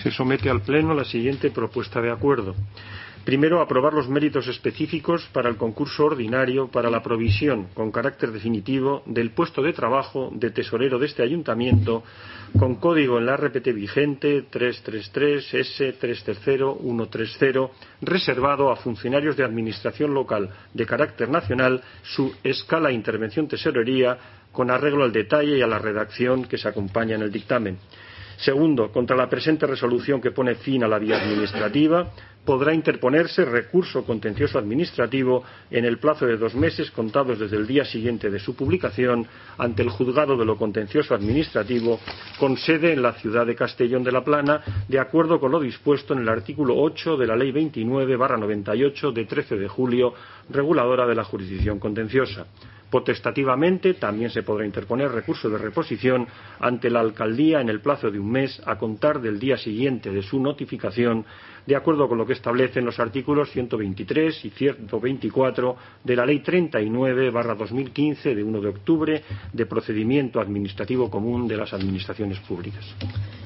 se somete al Pleno la siguiente propuesta de acuerdo. Primero, aprobar los méritos específicos para el concurso ordinario para la provisión, con carácter definitivo, del puesto de trabajo de tesorero de este ayuntamiento, con código en la RPT vigente 333-S330130, reservado a funcionarios de administración local de carácter nacional, su escala e intervención tesorería, con arreglo al detalle y a la redacción que se acompaña en el dictamen. Segundo, contra la presente resolución que pone fin a la vía administrativa, podrá interponerse recurso contencioso administrativo en el plazo de 2 meses contados desde el día siguiente de su publicación ante el Juzgado de lo Contencioso Administrativo con sede en la ciudad de Castellón de la Plana, de acuerdo con lo dispuesto en el artículo 8 de la Ley 29/98 de 13 de julio, reguladora de la jurisdicción contenciosa. Potestativamente, también se podrá interponer recurso de reposición ante la Alcaldía en el plazo de 1 mes a contar del día siguiente de su notificación, de acuerdo con lo que establecen los artículos 123 y 124 de la Ley 39/2015 de 1 de octubre de procedimiento administrativo común de las administraciones públicas.